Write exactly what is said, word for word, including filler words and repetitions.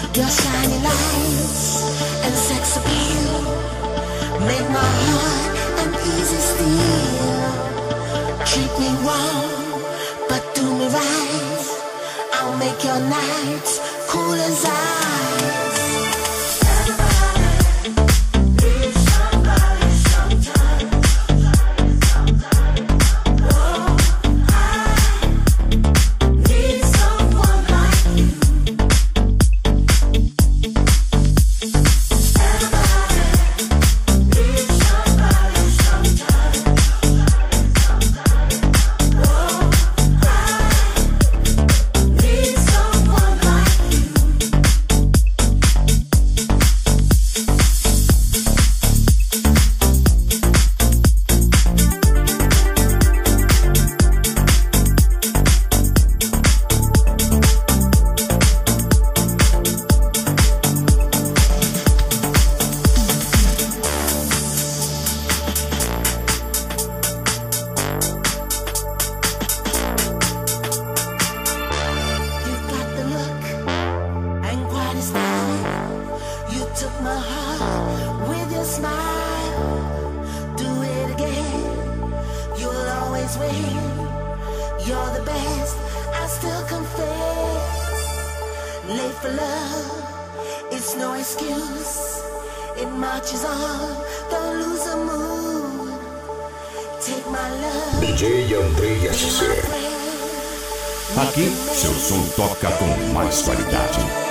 Your shiny lights and sex appeal make my heart an easy steal. Treat me wrong, but do me right. I'll make your nights cool as ice. You're the best, I still confess. Late for love, it's no excuse. It marches on, don't lose a mood. Take my love, D J Andrei S C. Aqui, seu som toca com mais qualidade.